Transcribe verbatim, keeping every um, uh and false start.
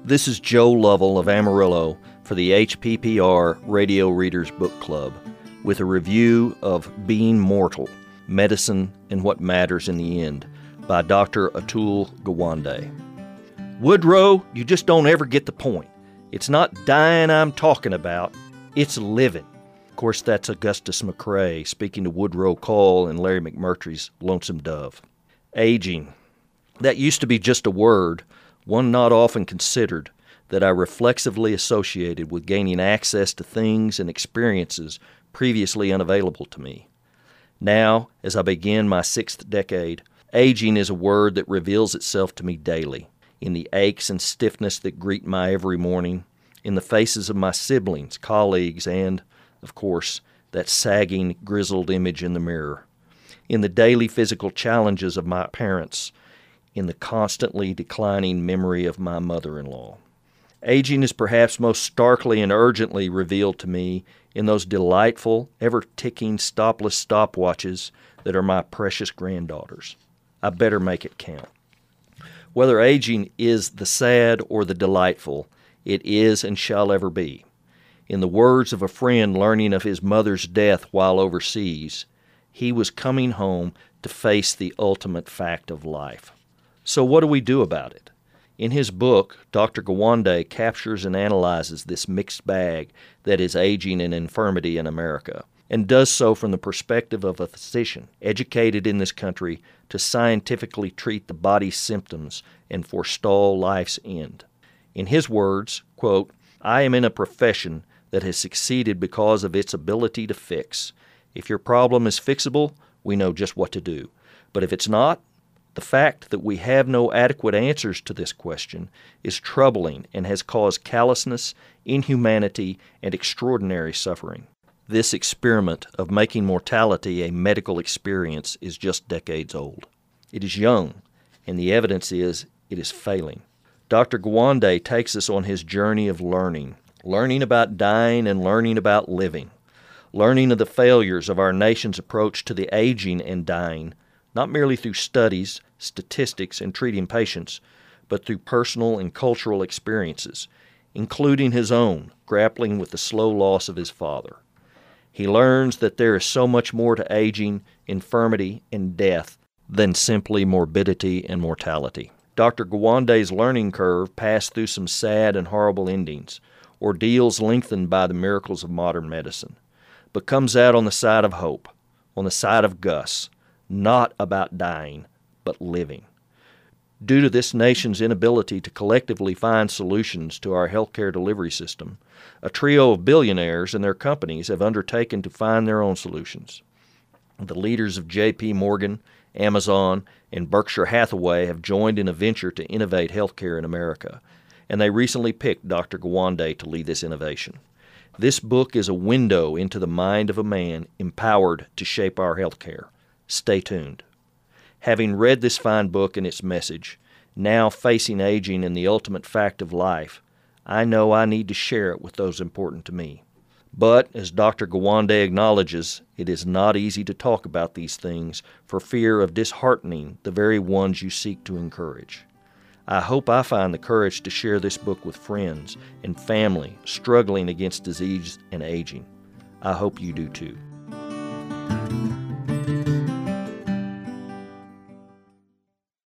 This is Joe Lovell of Amarillo for the H P P R Radio Readers Book Club with a review of Being Mortal, Medicine and What Matters in the End by Doctor Atul Gawande. Woodrow, you just don't ever get the point. It's not dying I'm talking about, it's living. Of course, that's Augustus McCrae speaking to Woodrow Cole and Larry McMurtry's Lonesome Dove. Aging. That used to be just a word, one not often considered, that I reflexively associated with gaining access to things and experiences previously unavailable to me. Now, as I begin my sixth decade, aging is a word that reveals itself to me daily, in the aches and stiffness that greet my every morning, in the faces of my siblings, colleagues, and, of course, that sagging, grizzled image in the mirror, in the daily physical challenges of my parents, in the constantly declining memory of my mother-in-law. Aging is perhaps most starkly and urgently revealed to me in those delightful, ever-ticking, stopless stopwatches that are my precious granddaughters. I better make it count. Whether aging is the sad or the delightful, it is and shall ever be. In the words of a friend learning of his mother's death while overseas, he was coming home to face the ultimate fact of life. So what do we do about it? In his book, Doctor Gawande captures and analyzes this mixed bag that is aging and infirmity in America, and does so from the perspective of a physician educated in this country to scientifically treat the body's symptoms and forestall life's end. In his words, quote, "I am in a profession that has succeeded because of its ability to fix. If your problem is fixable, we know just what to do. But if it's not, the fact that we have no adequate answers to this question is troubling and has caused callousness, inhumanity, and extraordinary suffering. This experiment of making mortality a medical experience is just decades old. It is young, and the evidence is it is failing." Doctor Gawande takes us on his journey of learning, learning about dying and learning about living, learning of the failures of our nation's approach to the aging and dying, not merely through studies, statistics, and treating patients, but through personal and cultural experiences, including his own, grappling with the slow loss of his father. He learns that there is so much more to aging, infirmity, and death than simply morbidity and mortality. Doctor Gawande's learning curve passed through some sad and horrible endings, ordeals lengthened by the miracles of modern medicine, but comes out on the side of hope, on the side of Gus, not about dying, but living. Due to this nation's inability to collectively find solutions to our healthcare delivery system, a trio of billionaires and their companies have undertaken to find their own solutions. The leaders of J P Morgan, Amazon, and Berkshire Hathaway have joined in a venture to innovate healthcare in America, and they recently picked Doctor Gawande to lead this innovation. This book is a window into the mind of a man empowered to shape our healthcare. Stay tuned. Having read this fine book and its message, now facing aging and the ultimate fact of life, I know I need to share it with those important to me. But, as Doctor Gawande acknowledges, it is not easy to talk about these things for fear of disheartening the very ones you seek to encourage. I hope I find the courage to share this book with friends and family struggling against disease and aging. I hope you do too.